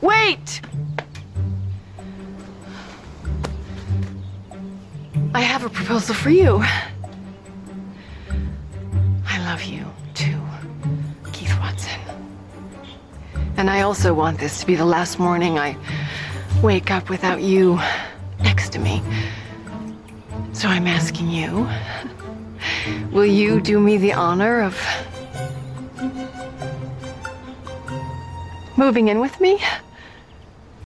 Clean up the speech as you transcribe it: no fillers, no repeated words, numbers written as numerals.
Wait! I have a proposal for you. I love you, too, Keith Watson. And I also want this to be the last morning I wake up without you next to me. So I'm asking you, will you do me the honor of moving in with me?